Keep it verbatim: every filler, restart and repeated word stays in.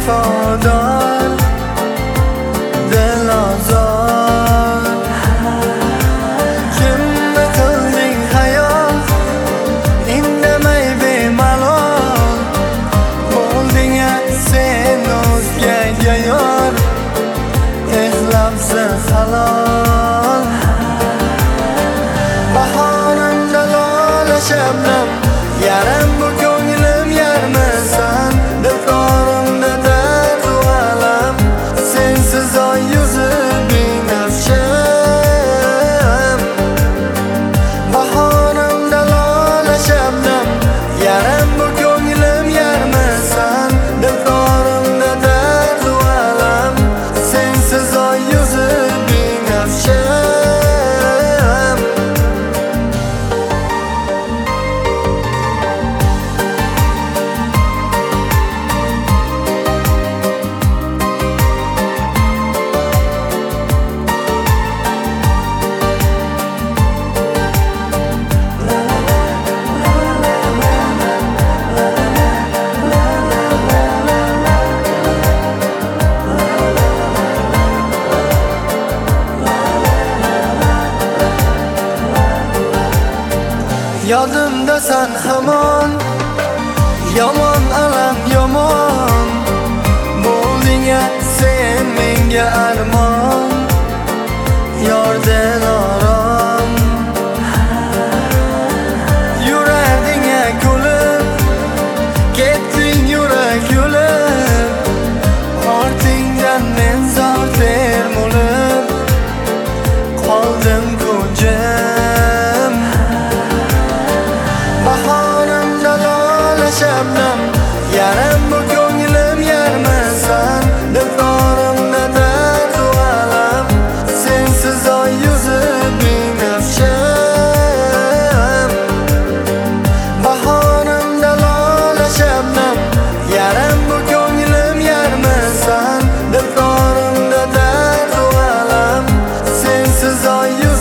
vafodor dilozor. Kimni qilding hayol, indamay bemalol. Bo'lding-a sen o'zgaga yor, ehlabsan halol. Bahorimda lola shabnam, yarim bu ko'nglim yarmisan. Dildorimda dard u alam, sensiz oy yuzi binafsham. Bahorimda lola shabnam, yarim bu ko'nglim yarmisan. Dildorimda dard u alam, sensiz oy yuzi binafsham. Yodimdasan hamon, yomon alam yomon. Bo'lding-a sen menga armon, yordan orom. Yurarding-a kulib, ketding yurak yulib. Ortingdan men zor termulib, qoldim ko'jim. Bahorimda lola shabnam, yarim bu ko'nglim yarmisan. Dildorimda dard u alam, sensiz oy yuzi binafsham. Bahorimda lola shabnam, yarim bu ko'nglim yarmisan. Dildorimda dard u alam, sensiz oy yuzi